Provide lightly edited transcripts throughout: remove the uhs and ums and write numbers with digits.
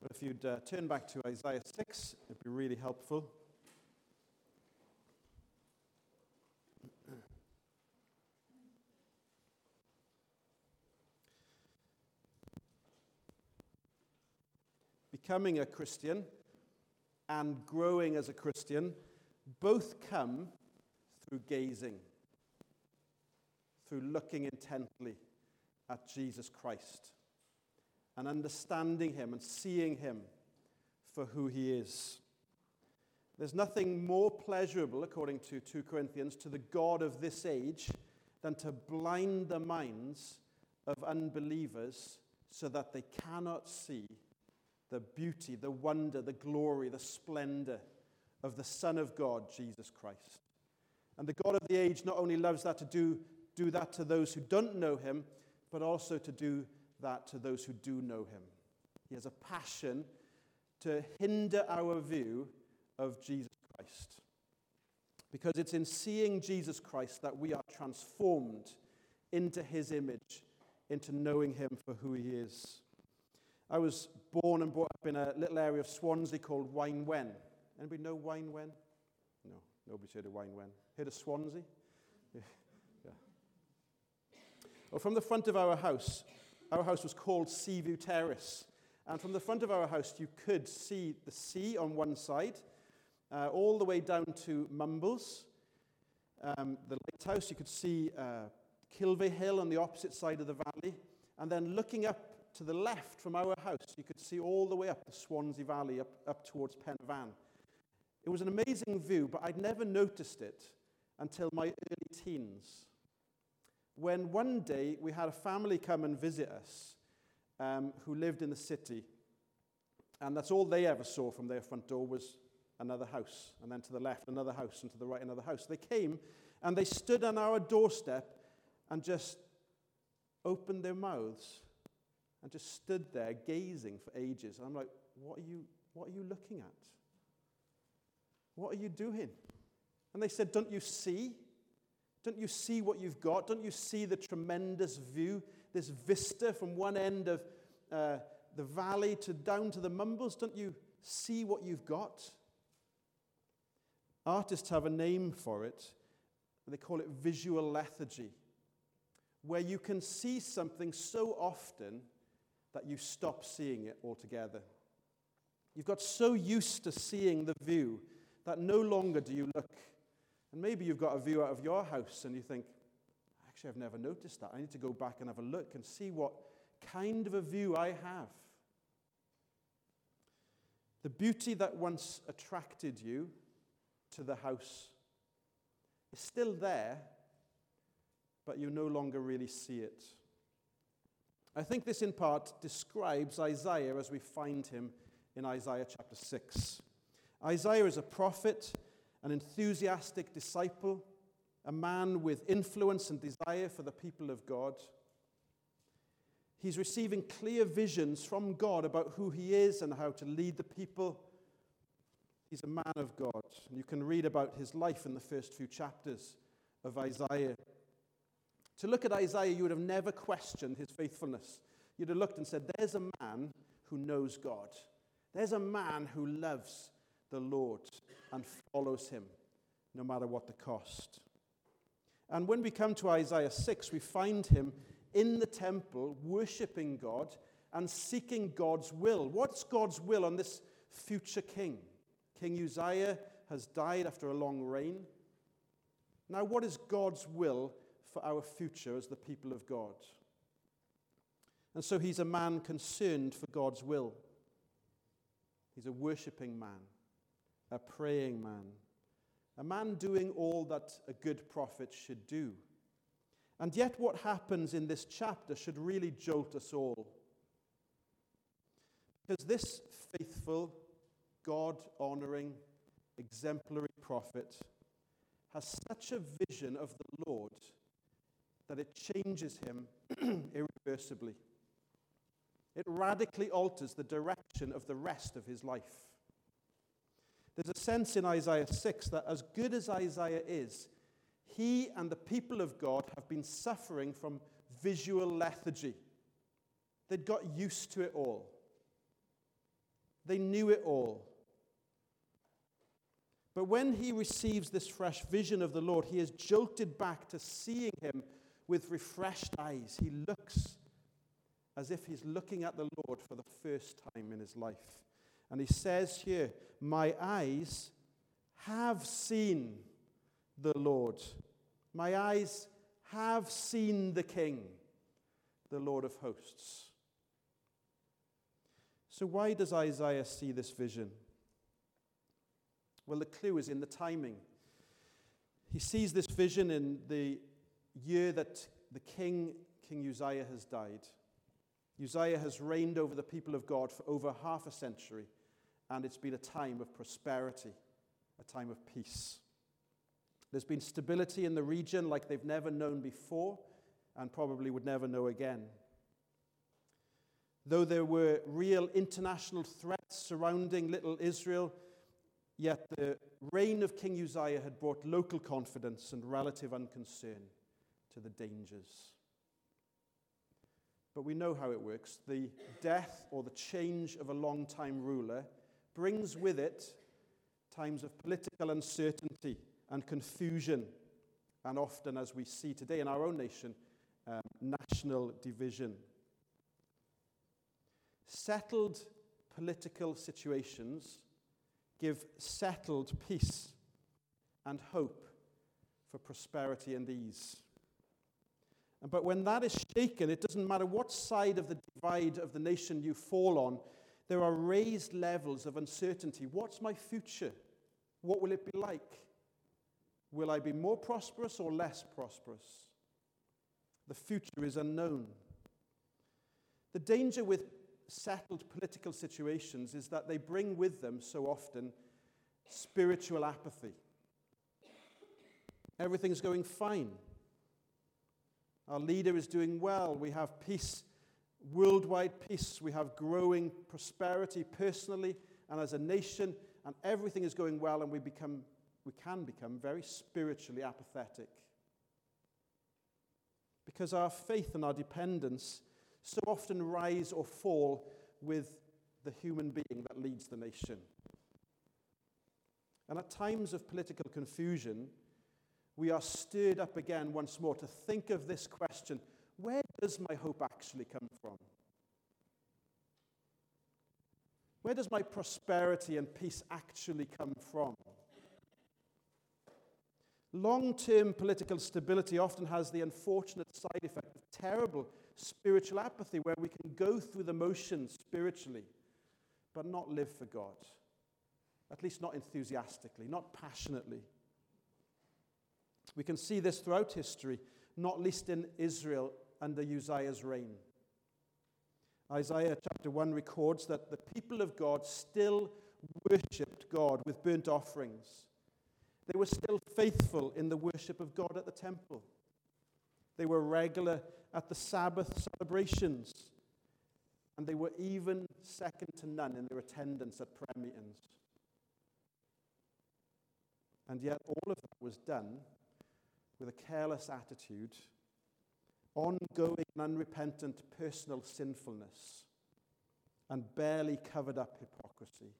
But if you'd turn back to Isaiah 6, it'd be really helpful. Becoming a Christian and growing as a Christian both come through gazing, through looking intently at Jesus Christ and understanding him and seeing him for who he is. There's nothing more pleasurable, according to 2 Corinthians, to the God of this age than to blind the minds of unbelievers so that they cannot see the beauty, the wonder, the glory, the splendor of the Son of God, Jesus Christ. And the God of the age not only loves that to do that to those who don't know him, but also to do that to those who do know him. He has a passion to hinder our view of Jesus Christ. Because it's in seeing Jesus Christ that we are transformed into his image, into knowing him for who he is. I was born and brought up in a little area of Swansea called Wynwen. Anybody know Wynwen? No, nobody's heard of Wynwen. Heard of Swansea? Yeah. Well, from the front of our house was called Seaview Terrace. And from the front of our house, you could see the sea on one side, all the way down to Mumbles, the lighthouse. You could see Kilvey Hill on the opposite side of the valley. And then looking up to the left from our house, you could see all the way up the Swansea Valley, up towards Pen y Fan. It was an amazing view, but I'd never noticed it until my early teens, when one day we had a family come and visit us who lived in the city, and that's all they ever saw from their front door was another house, and then to the left another house, and to the right another house. They came and they stood on our doorstep and just opened their mouths and just stood there gazing for ages. And I'm like, what are you looking at? What are you doing? And they said, don't you see? Don't you see what you've got? Don't you see the tremendous view, this vista from one end of the valley down to the Mumbles? Don't you see what you've got? Artists have a name for it. They call it visual lethargy, where you can see something so often that you stop seeing it altogether. You've got so used to seeing the view that no longer do you look. And maybe you've got a view out of your house and you think, actually, I've never noticed that. I need to go back and have a look and see what kind of a view I have. The beauty that once attracted you to the house is still there, but you no longer really see it. I think this in part describes Isaiah as we find him in Isaiah chapter 6. Isaiah is a prophet, an enthusiastic disciple, a man with influence and desire for the people of God. He's receiving clear visions from God about who he is and how to lead the people. He's a man of God. And you can read about his life in the first few chapters of Isaiah. To look at Isaiah, you would have never questioned his faithfulness. You'd have looked and said, there's a man who knows God. There's a man who loves the Lord and follows him, no matter what the cost. And when we come to Isaiah 6, we find him in the temple, worshiping God and seeking God's will. What's God's will on this future king? King Uzziah has died after a long reign. Now, what is God's will for our future as the people of God? And so he's a man concerned for God's will. He's a worshiping man, a praying man, a man doing all that a good prophet should do. And yet what happens in this chapter should really jolt us all. Because this faithful, God-honoring, exemplary prophet has such a vision of the Lord that it changes him irreversibly. It radically alters the direction of the rest of his life. There's a sense in Isaiah 6 that as good as Isaiah is, he and the people of God have been suffering from visual lethargy. They'd got used to it all. They knew it all. But when he receives this fresh vision of the Lord, he is jolted back to seeing him with refreshed eyes. He looks as if he's looking at the Lord for the first time in his life. And he says here, my eyes have seen the Lord. My eyes have seen the King, the Lord of hosts. So why does Isaiah see this vision? Well, the clue is in the timing. He sees this vision in the year that the King Uzziah has died. Uzziah has reigned over the people of God for over half a century, and it's been a time of prosperity, a time of peace. There's been stability in the region like they've never known before and probably would never know again. Though there were real international threats surrounding little Israel, yet the reign of King Uzziah had brought local confidence and relative unconcern to the dangers. But we know how it works. The death or the change of a long-time ruler brings with it times of political uncertainty and confusion, and often, as we see today in our own nation, national division. Settled political situations give settled peace and hope for prosperity and ease. But when that is shaken, it doesn't matter what side of the divide of the nation you fall on, there are raised levels of uncertainty. What's my future? What will it be like? Will I be more prosperous or less prosperous? The future is unknown. The danger with settled political situations is that they bring with them so often spiritual apathy. Everything's going fine. Our leader is doing well. We have peace, worldwide peace. We have growing prosperity personally and as a nation, and everything is going well, and we can become very spiritually apathetic. Because our faith and our dependence so often rise or fall with the human being that leads the nation. And at times of political confusion, we are stirred up again once more to think of this question: where does my hope actually come from? Where does my prosperity and peace actually come from? Long-term political stability often has the unfortunate side effect of terrible spiritual apathy, where we can go through the motions spiritually, but not live for God. At least not enthusiastically, not passionately. We can see this throughout history, not least in Israel under Uzziah's reign. Isaiah chapter 1 records that the people of God still worshipped God with burnt offerings. They were still faithful in the worship of God at the temple. They were regular at the Sabbath celebrations. And they were even second to none in their attendance at prayer meetings. And yet all of that was done with a careless attitude, ongoing and unrepentant personal sinfulness, and barely covered up hypocrisy.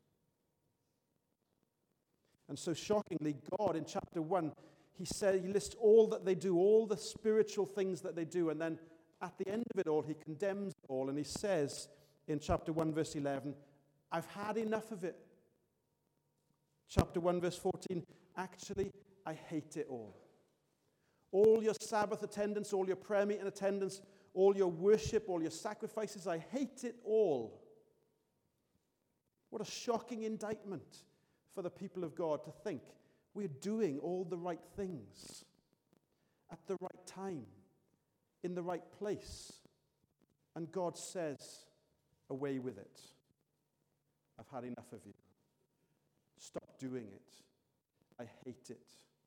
And so shockingly, God in chapter 1, he lists all that they do, all the spiritual things that they do, and then at the end of it all, he condemns it all, and he says in chapter 1, verse 11, I've had enough of it. Chapter 1, verse 14, actually, I hate it all. All your Sabbath attendance, all your prayer meeting attendance, all your worship, all your sacrifices, I hate it all. What a shocking indictment for the people of God to think we're doing all the right things at the right time, in the right place. And God says, away with it. I've had enough of you. Stop doing it. I hate it.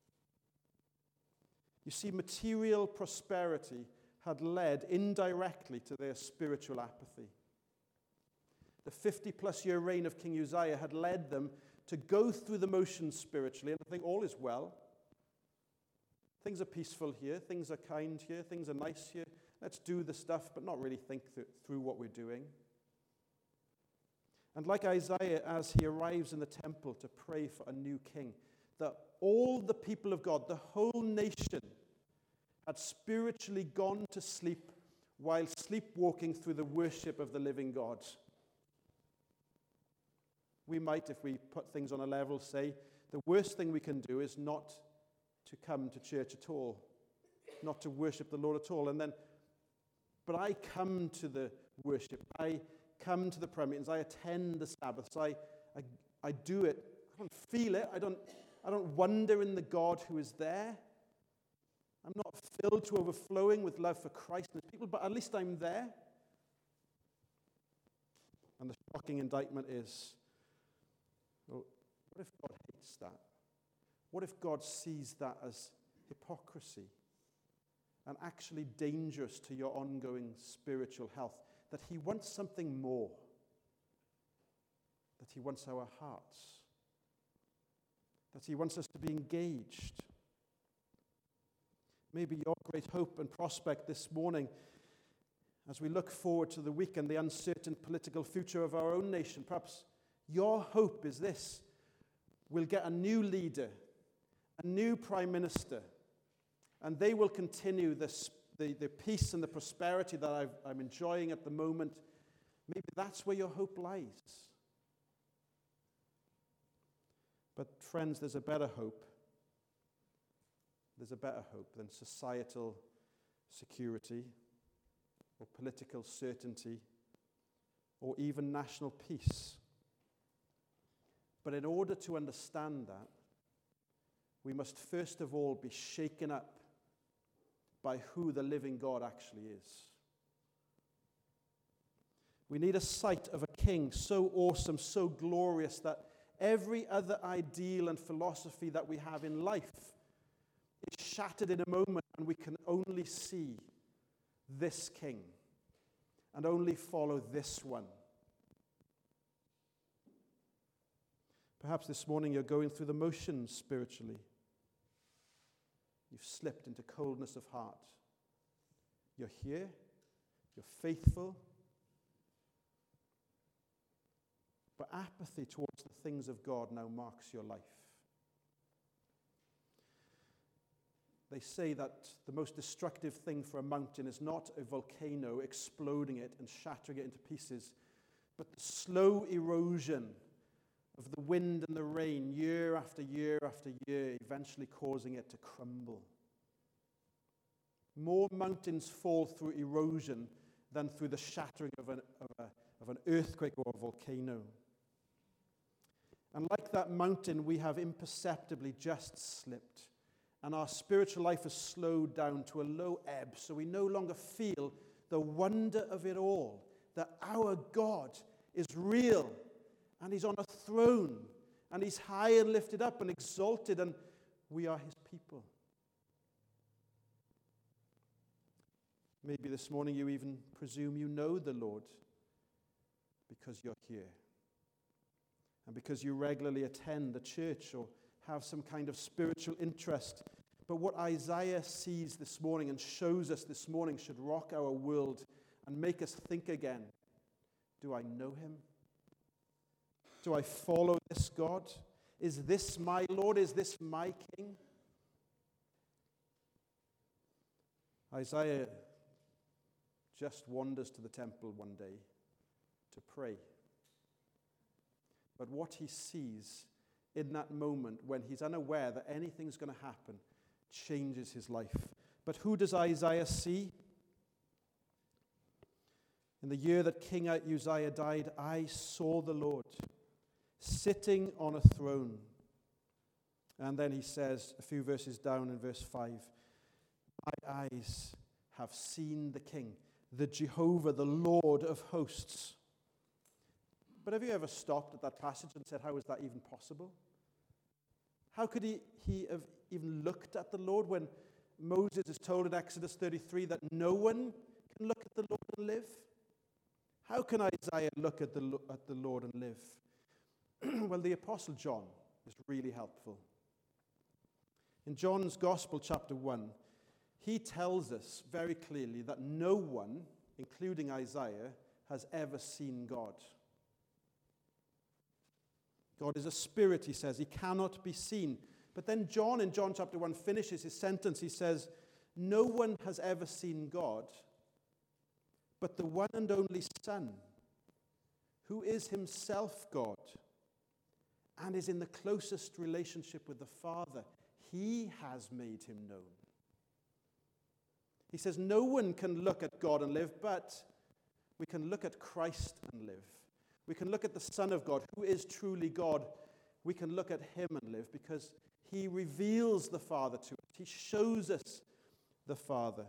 You see, material prosperity had led indirectly to their spiritual apathy. The 50-plus year reign of King Uzziah had led them to go through the motions spiritually and to think all is well. Things are peaceful here, things are kind here, things are nice here. Let's do the stuff, but not really think through what we're doing. And like Isaiah, as he arrives in the temple to pray for a new king, that all the people of God, the whole nation, had spiritually gone to sleep while sleepwalking through the worship of the living God. We might, if we put things on a level, say the worst thing we can do is not to come to church at all, not to worship the Lord at all. But I come to the worship. I come to the prayer meetings. I attend the Sabbaths. I do it. I don't feel it. I don't wonder in the God who is there. I'm not filled to overflowing with love for Christ and his people, but at least I'm there. And the shocking indictment is, well, what if God hates that? What if God sees that as hypocrisy and actually dangerous to your ongoing spiritual health? That he wants something more. That he wants our hearts. That he wants us to be engaged. Maybe your great hope and prospect this morning, as we look forward to the week and the uncertain political future of our own nation, perhaps your hope is this: we'll get a new leader, a new prime minister, and they will continue the peace and the prosperity that I'm enjoying at the moment. Maybe that's where your hope lies. But friends, there's a better hope. There's a better hope than societal security or political certainty or even national peace. But in order to understand that, we must first of all be shaken up by who the living God actually is. We need a sight of a king so awesome, so glorious, that every other ideal and philosophy that we have in life is shattered in a moment, and we can only see this king and only follow this one. Perhaps this morning you're going through the motions spiritually. You've slipped into coldness of heart. You're here, you're faithful, but apathy towards the things of God now marks your life. They say that the most destructive thing for a mountain is not a volcano exploding it and shattering it into pieces, but the slow erosion of the wind and the rain, year after year after year, eventually causing it to crumble. More mountains fall through erosion than through the shattering of an earthquake or a volcano. And like that mountain, we have imperceptibly just slipped. And our spiritual life has slowed down to a low ebb, so we no longer feel the wonder of it all, that our God is real, and he's on a throne, and he's high and lifted up and exalted, and we are his people. Maybe this morning you even presume you know the Lord because you're here, and because you regularly attend the church or have some kind of spiritual interest. But what Isaiah sees this morning and shows us this morning should rock our world and make us think again. Do I know him? Do I follow this God? Is this my Lord? Is this my King? Isaiah just wanders to the temple one day to pray. But what he sees in that moment, when he's unaware that anything's going to happen, changes his life. But who does Isaiah see? In the year that King Uzziah died, I saw the Lord sitting on a throne. And then he says, a few verses down in verse 5, my eyes have seen the King, the Jehovah, the Lord of hosts. But have you ever stopped at that passage and said, how is that even possible? How could he have even looked at the Lord when Moses is told in Exodus 33 that no one can look at the Lord and live? How can Isaiah look at the Lord and live? Well, the Apostle John is really helpful. In John's Gospel, chapter 1, he tells us very clearly that no one, including Isaiah, has ever seen God. God is a spirit, he says. He cannot be seen. But then John, in John chapter 1, finishes his sentence. He says, no one has ever seen God, but the one and only Son, who is himself God and is in the closest relationship with the Father. He has made him known. He says no one can look at God and live, but we can look at Christ and live. We can look at the Son of God, who is truly God. We can look at him and live because he reveals the Father to us. He shows us the Father.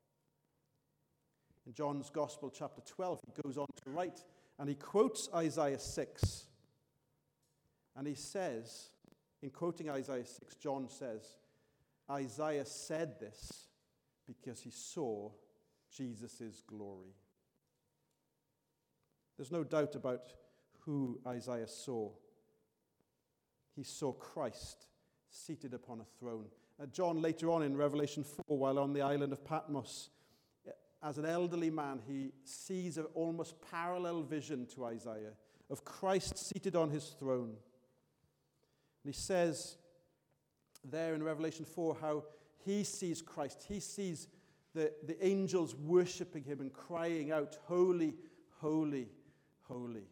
In John's Gospel, chapter 12, he goes on to write, and he quotes Isaiah 6. And he says, in quoting Isaiah 6, John says, Isaiah said this because he saw Jesus' glory. There's no doubt about who Isaiah saw. He saw Christ seated upon a throne. John, later on in Revelation 4, while on the island of Patmos, as an elderly man, he sees an almost parallel vision to Isaiah of Christ seated on his throne. And he says there in Revelation 4 how he sees Christ. He sees the angels worshiping him and crying out, holy, holy, holy.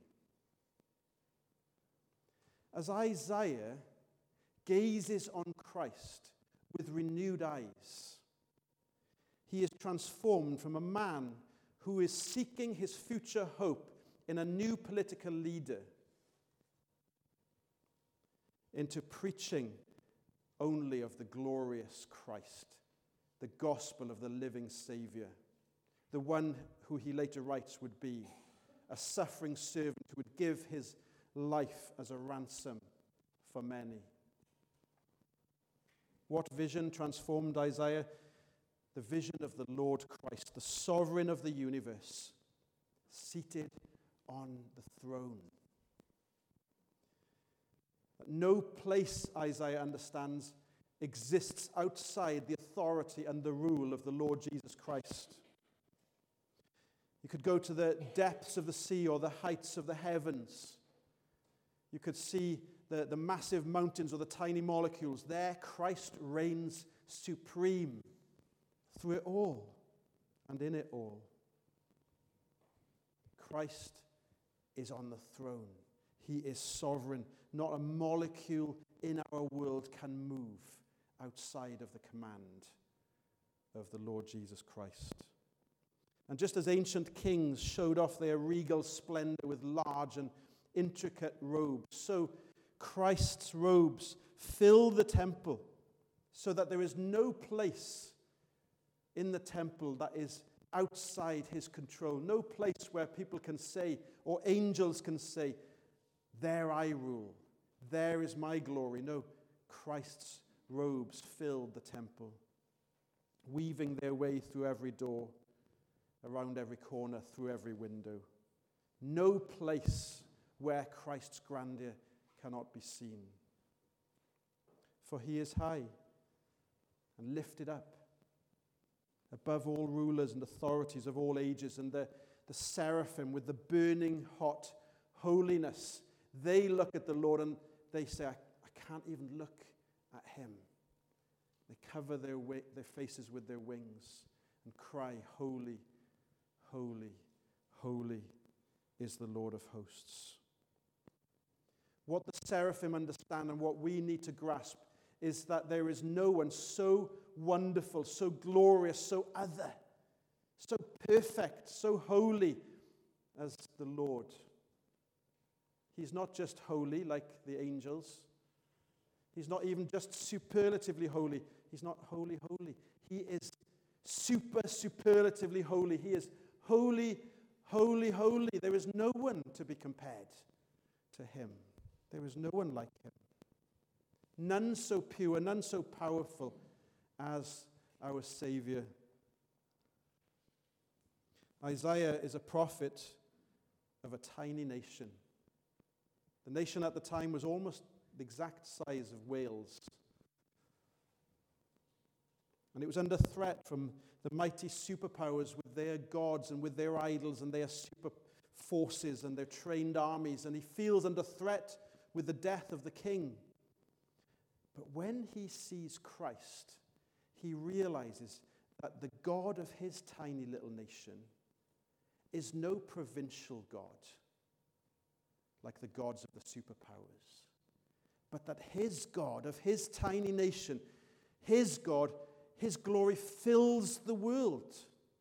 As Isaiah gazes on Christ with renewed eyes, he is transformed from a man who is seeking his future hope in a new political leader into preaching only of the glorious Christ, the gospel of the living Savior, the one who he later writes would be a suffering servant who would give his life as a ransom for many. What vision transformed Isaiah? The vision of the Lord Christ, the sovereign of the universe, seated on the throne. No place, Isaiah understands, exists outside the authority and the rule of the Lord Jesus Christ. You could go to the depths of the sea or the heights of the heavens. You could see the massive mountains or the tiny molecules. There, Christ reigns supreme through it all and in it all. Christ is on the throne. He is sovereign. Not a molecule in our world can move outside of the command of the Lord Jesus Christ. And just as ancient kings showed off their regal splendor with large and intricate robes, so Christ's robes fill the temple so that there is no place in the temple that is outside his control. No place where people can say, or angels can say, there I rule, there is my glory. No, Christ's robes filled the temple, weaving their way through every door, around every corner, through every window. No place where Christ's grandeur cannot be seen. For he is high and lifted up above all rulers and authorities of all ages, and the seraphim with the burning hot holiness, they look at the Lord and they say, I can't even look at him. They cover their faces with their wings and cry, holy, holy, holy is the Lord of hosts. What the seraphim understand and what we need to grasp is that there is no one so wonderful, so glorious, so other, so perfect, so holy as the Lord. He's not just holy like the angels. He's not even just superlatively holy. He's not holy, holy. He is superlatively holy. He is holy, holy, holy. There is no one to be compared to him. There is no one like him. None so pure, none so powerful as our Savior. Isaiah is a prophet of a tiny nation. The nation at the time was almost the exact size of Wales. And it was under threat from the mighty superpowers with their gods and with their idols and their super forces and their trained armies. And he feels under threat with the death of the king. But when he sees Christ, he realizes that the God of his tiny little nation is no provincial God like the gods of the superpowers, but that his God of his tiny nation, his God, his glory fills the world.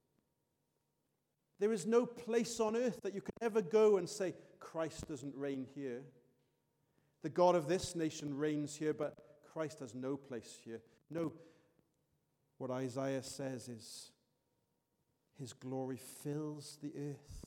There is no place on earth that you can ever go and say, Christ doesn't reign here. The God of this nation reigns here, but Christ has no place here. No, what Isaiah says is, his glory fills the earth.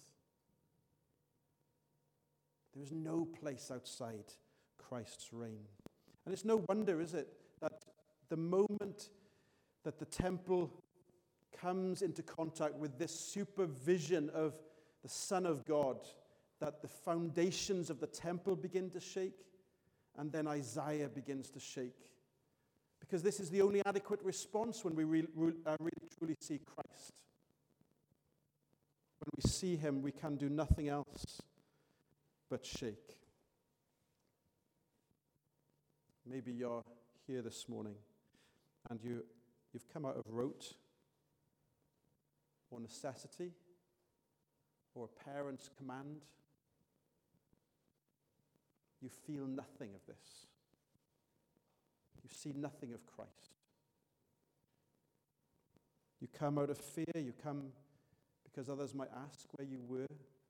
There is no place outside Christ's reign. And it's no wonder, is it, that the moment that the temple comes into contact with this supervision of the Son of God, that the foundations of the temple begin to shake, and then Isaiah begins to shake. Because this is the only adequate response when we really truly see Christ. When we see him, we can do nothing else but shake. Maybe you're here this morning and you've come out of rote or necessity or a parent's command. You feel nothing of this. You see nothing of Christ. You come out of fear. You come because others might ask where you were.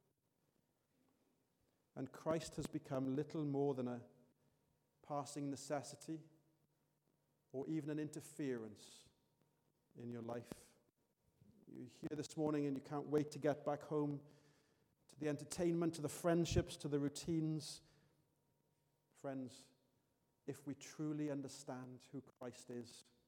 And Christ has become little more than a passing necessity or even an interference in your life. You're here this morning and you can't wait to get back home to the entertainment, to the friendships, to the routines. Friends, if we truly understand who Christ is,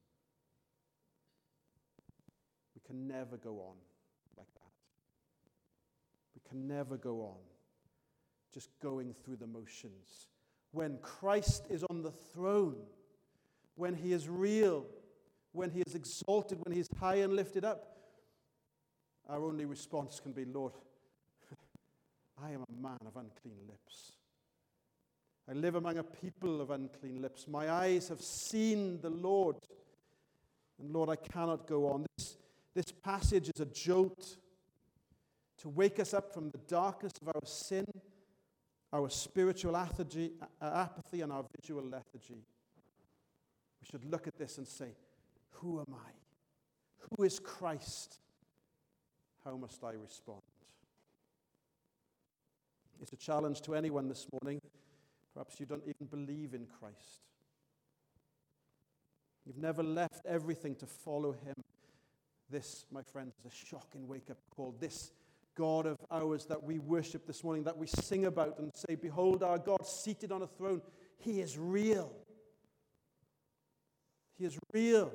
we can never go on like that. We can never go on just going through the motions. When Christ is on the throne, when he is real, when he is exalted, when he is high and lifted up, our only response can be, Lord, I am a man of unclean lips. I live among a people of unclean lips. My eyes have seen the Lord. And Lord, I cannot go on. This passage is a jolt to wake us up from the darkness of our sin, our spiritual apathy, and our visual lethargy. We should look at this and say, who am I? Who is Christ? How must I respond? It's a challenge to anyone this morning. Perhaps you don't even believe in Christ. You've never left everything to follow him. This, my friends, is a shocking wake-up call. This God of ours that we worship this morning, that we sing about and say, behold our God seated on a throne. He is real. He is real.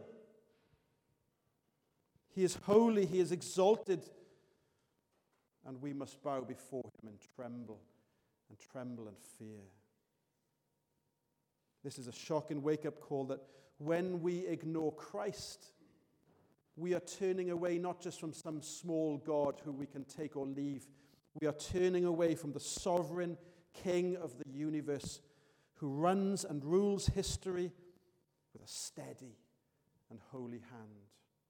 He is holy. He is exalted. And we must bow before him and tremble and fear. This is a shocking wake-up call that when we ignore Christ, we are turning away not just from some small God who we can take or leave. We are turning away from the sovereign King of the universe who runs and rules history with a steady and holy hand.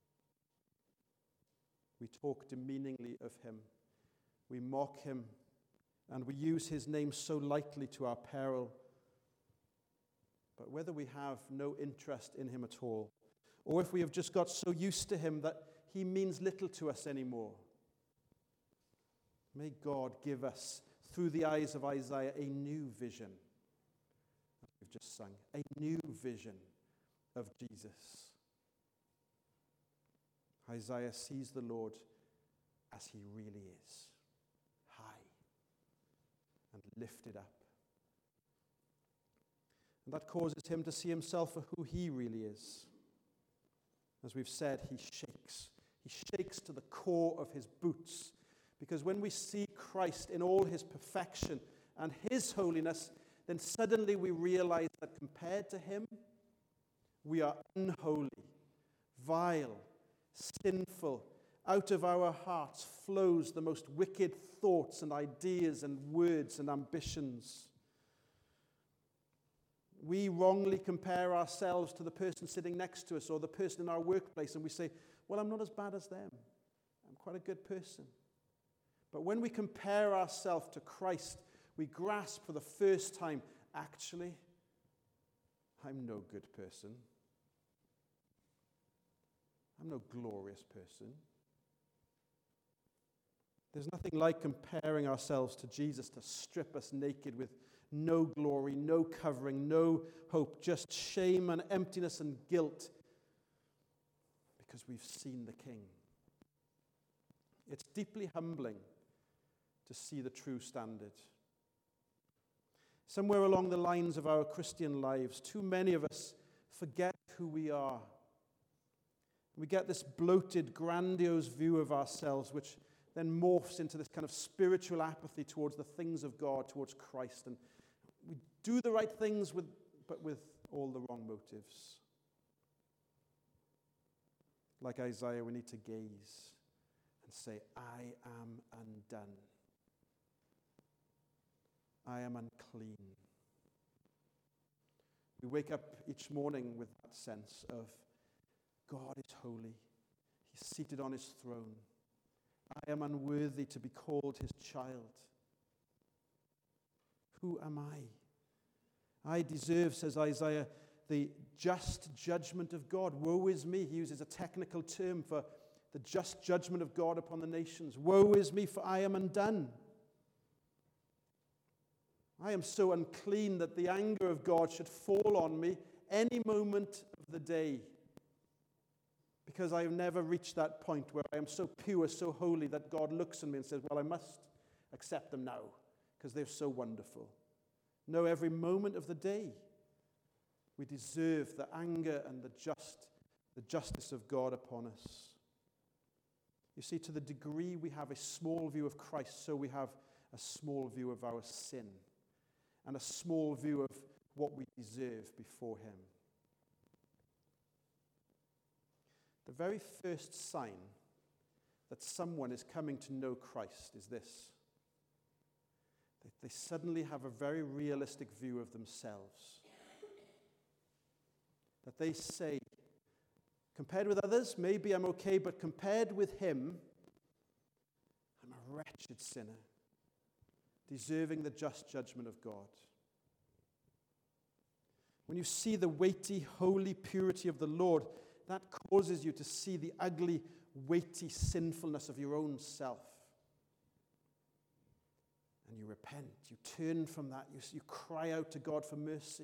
We talk demeaningly of him. We mock him, and we use his name so lightly to our peril. But whether we have no interest in him at all, or if we have just got so used to him that he means little to us anymore, may God give us, through the eyes of Isaiah, a new vision. We've just sung, a new vision of Jesus. Isaiah sees the Lord as he really is, high and lifted up. And that causes him to see himself for who he really is. As we've said, he shakes. He shakes to the core of his boots. Because when we see Christ in all his perfection and his holiness, then suddenly we realize that compared to him, we are unholy, vile, sinful. Out of our hearts flows the most wicked thoughts and ideas and words and ambitions. We wrongly compare ourselves to the person sitting next to us or the person in our workplace, and we say, well, I'm not as bad as them. I'm quite a good person. But when we compare ourselves to Christ, we grasp for the first time, actually, I'm no good person. I'm no glorious person. There's nothing like comparing ourselves to Jesus to strip us naked with no glory, no covering, no hope, just shame and emptiness and guilt because we've seen the King. It's deeply humbling to see the true standard. Somewhere along the lines of our Christian lives, too many of us forget who we are. We get this bloated, grandiose view of ourselves, which then morphs into this kind of spiritual apathy towards the things of God, towards Christ. And we do the right things, but with all the wrong motives. Like Isaiah, we need to gaze and say, I am undone. I am unclean. We wake up each morning with that sense of God is holy. He's seated on his throne. I am unworthy to be called his child. Who am I? I deserve, says Isaiah, the just judgment of God. Woe is me. He uses a technical term for the just judgment of God upon the nations. Woe is me, for I am undone. I am so unclean that the anger of God should fall on me any moment of the day, because I have never reached that point where I am so pure, so holy, that God looks at me and says, well, I must accept them now because they're so wonderful. No, every moment of the day we deserve the anger and the justice of God upon us. You see, to the degree we have a small view of Christ, so we have a small view of our sin and a small view of what we deserve before him. The very first sign that someone is coming to know Christ is this: that they suddenly have a very realistic view of themselves. That they say, compared with others, maybe I'm okay, but compared with him, I'm a wretched sinner, deserving the just judgment of God. When you see the weighty, holy purity of the Lord, that causes you to see the ugly, weighty sinfulness of your own self. And you repent. You turn from that. You cry out to God for mercy.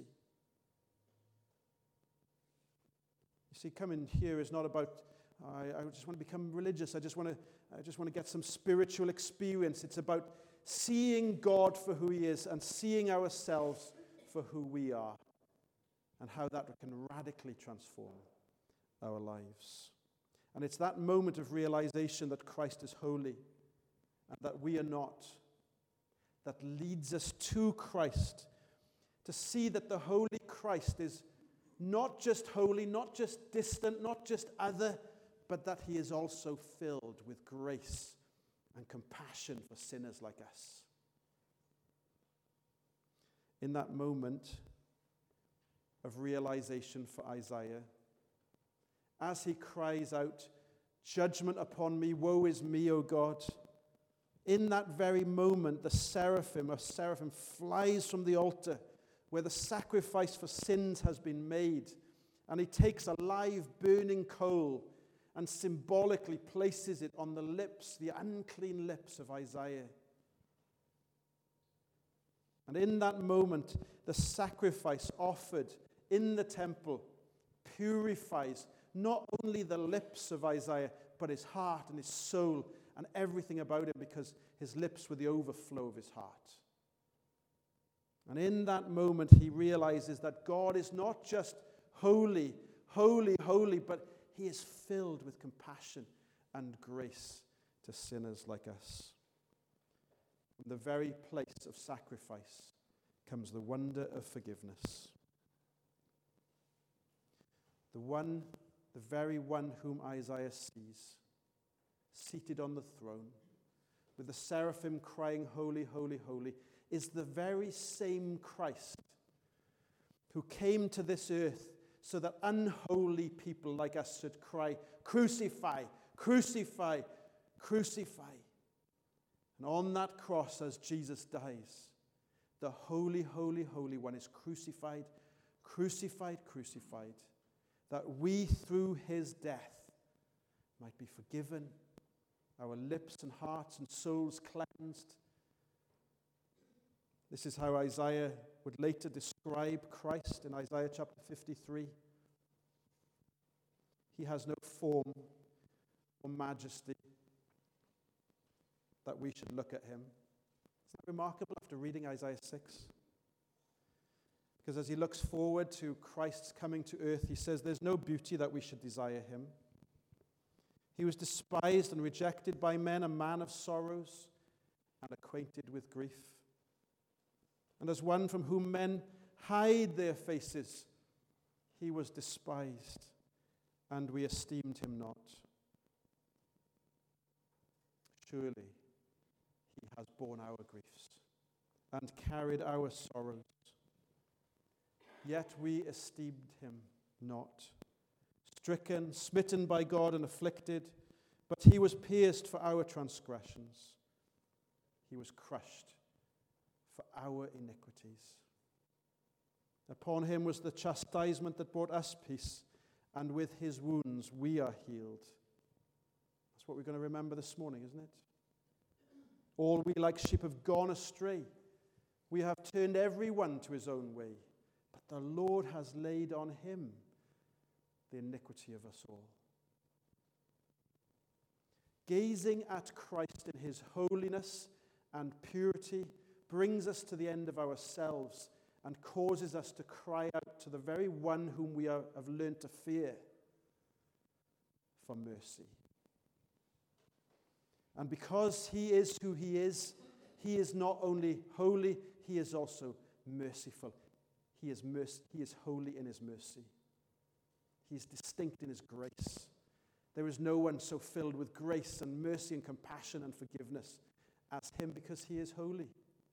You see, coming here is not about, I just want to become religious. I just want to get some spiritual experience. It's about seeing God for who he is and seeing ourselves for who we are, and how that can radically transform our lives. And it's that moment of realization that Christ is holy and that we are not, that leads us to Christ, to see that the holy Christ is not just holy, not just distant, not just other, but that he is also filled with grace and compassion for sinners like us. In that moment of realization for Isaiah, as he cries out, judgment upon me, woe is me, O God, in that very moment, a seraphim flies from the altar where the sacrifice for sins has been made, and he takes a live burning coal and symbolically places it on the lips, the unclean lips of Isaiah. And in that moment, the sacrifice offered in the temple purifies not only the lips of Isaiah, but his heart and his soul and everything about him, because his lips were the overflow of his heart. And in that moment, he realizes that God is not just holy, holy, holy, but he is filled with compassion and grace to sinners like us. From the very place of sacrifice comes the wonder of forgiveness. The very one whom Isaiah sees, seated on the throne, with the seraphim crying, holy, holy, holy, is the very same Christ who came to this earth so that unholy people like us should cry, "Crucify, crucify, crucify." And on that cross, as Jesus dies, the holy, holy, holy one is crucified, crucified, crucified, that we through his death might be forgiven, our lips and hearts and souls cleansed. This is how Isaiah would later describe Christ in Isaiah chapter 53. He has no form or majesty that we should look at him. Isn't that remarkable after reading Isaiah 6? Because as he looks forward to Christ's coming to earth, he says there's no beauty that we should desire him. He was despised and rejected by men, a man of sorrows and acquainted with grief. And as one from whom men hide their faces, he was despised, and we esteemed him not. Surely he has borne our griefs and carried our sorrows. Yet we esteemed him not. Stricken, smitten by God, and afflicted, but he was pierced for our transgressions. He was crushed for our iniquities. Upon him was the chastisement that brought us peace, and with his wounds we are healed. That's what we're going to remember this morning, isn't it? All we like sheep have gone astray. We have turned every one to his own way, but the Lord has laid on him the iniquity of us all. Gazing at Christ in his holiness and purity brings us to the end of ourselves and causes us to cry out to the very one whom we have learned to fear for mercy. And because he is who he is not only holy, he is also merciful. He is holy in his mercy. He is distinct in his grace. There is no one so filled with grace and mercy and compassion and forgiveness as him, because he is holy.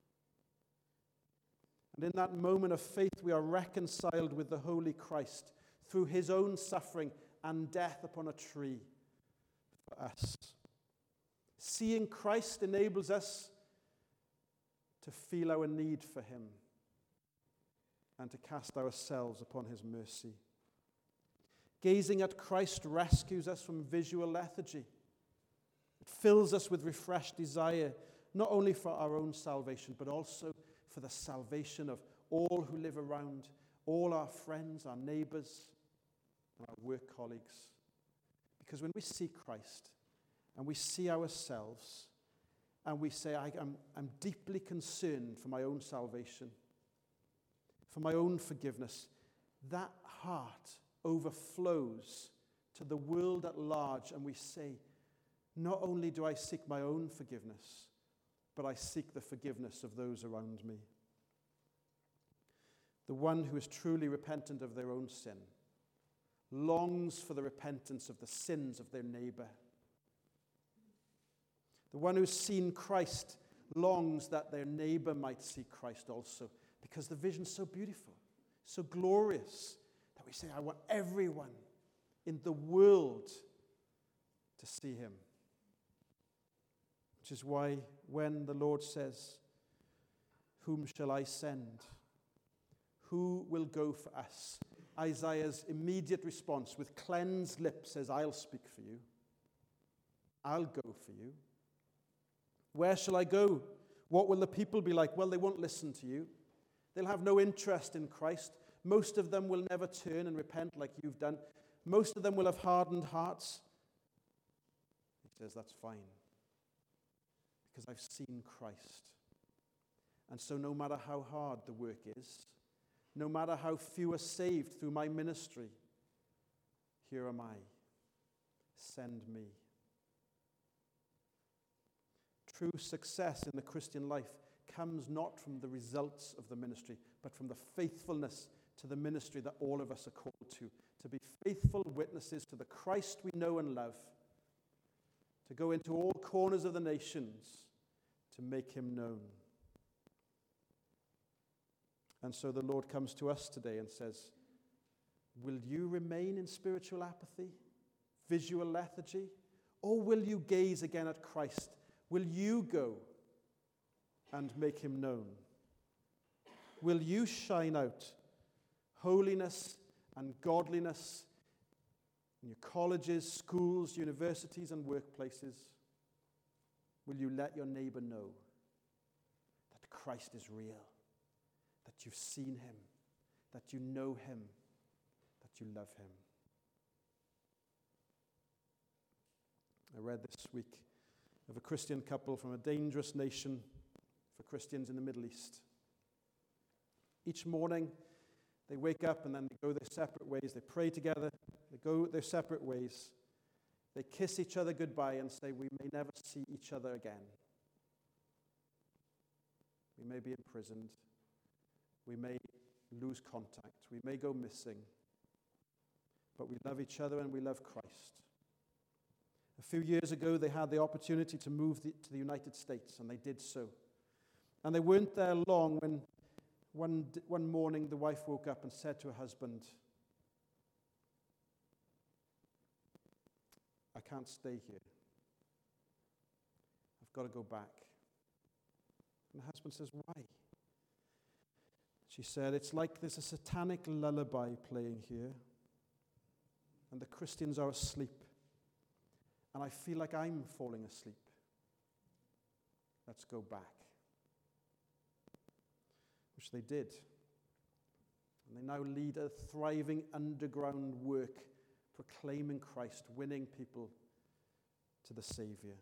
And in that moment of faith, we are reconciled with the holy Christ through his own suffering and death upon a tree for us. Seeing Christ enables us to feel our need for him and to cast ourselves upon his mercy. Gazing at Christ rescues us from visual lethargy. It fills us with refreshed desire, not only for our own salvation, but also for the salvation of all who live around, all our friends, our neighbors, and our work colleagues. Because when we see Christ and we see ourselves and we say, I'm deeply concerned for my own salvation, for my own forgiveness, that heart overflows to the world at large, and we say, not only do I seek my own forgiveness, but I seek the forgiveness of those around me. The one who is truly repentant of their own sin longs for the repentance of the sins of their neighbor. The one who's seen Christ longs that their neighbor might see Christ also, because the vision's so beautiful, so glorious, that we say, I want everyone in the world to see him. Which is why when the Lord says, whom shall I send? Who will go for us? Isaiah's immediate response with cleansed lips says, I'll speak for you. I'll go for you. Where shall I go? What will the people be like? Well, they won't listen to you. They'll have no interest in Christ. Most of them will never turn and repent like you've done. Most of them will have hardened hearts. He says, that's fine, because I've seen Christ. And so no matter how hard the work is, no matter how few are saved through my ministry, here am I. Send me. True success in the Christian life comes not from the results of the ministry, but from the faithfulness to the ministry that all of us are called to be faithful witnesses to the Christ we know and love, to go into all corners of the nations to make him known. And so the Lord comes to us today and says, will you remain in spiritual apathy, visual lethargy, or will you gaze again at Christ? Will you go and make him known? Will you shine out holiness and godliness in your colleges, schools, universities, and workplaces? Will you let your neighbor know that Christ is real, that you've seen him, that you know him, that you love him? I read this week of a Christian couple from a dangerous nation for Christians in the Middle East. Each morning, they wake up and then they go their separate ways. They pray together. They go their separate ways. They kiss each other goodbye and say, we may never see each other again. We may be imprisoned. We may lose contact. We may go missing. But we love each other and we love Christ. A few years ago, they had the opportunity to move to the United States, and they did so. And they weren't there long when one morning the wife woke up and said to her husband, I can't stay here. I've got to go back. And the husband says, why? She said, it's like there's a satanic lullaby playing here, and the Christians are asleep. And I feel like I'm falling asleep. Let's go back. Which they did. And they now lead a thriving underground work, proclaiming Christ, winning people to the Savior.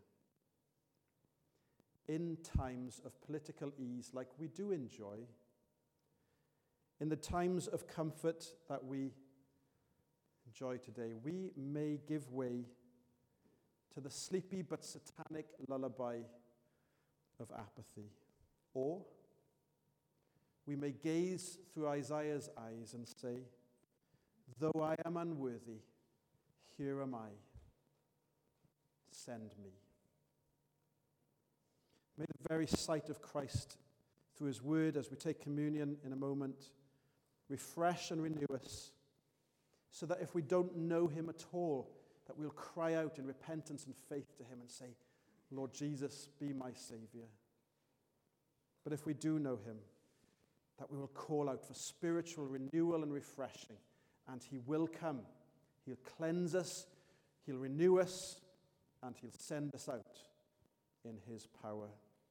In times of political ease like we do enjoy, in the times of comfort that we enjoy today, we may give way to the sleepy but satanic lullaby of apathy. Or we may gaze through Isaiah's eyes and say, though I am unworthy, here am I. Send me. May the very sight of Christ through his word as we take communion in a moment refresh and renew us, so that if we don't know him at all, that we'll cry out in repentance and faith to him and say, Lord Jesus, be my Savior. But if we do know him, that we will call out for spiritual renewal and refreshing, and he will come. He'll cleanse us, he'll renew us, and he'll send us out in his power.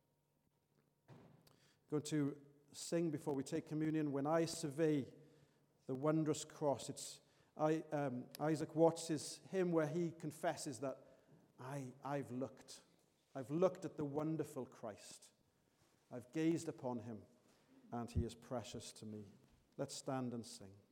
I'm going to sing before we take communion, When I Survey the Wondrous Cross. It's Isaac Watts' hymn where he confesses that I've looked at the wonderful Christ. I've gazed upon him, and he is precious to me. Let's stand and sing.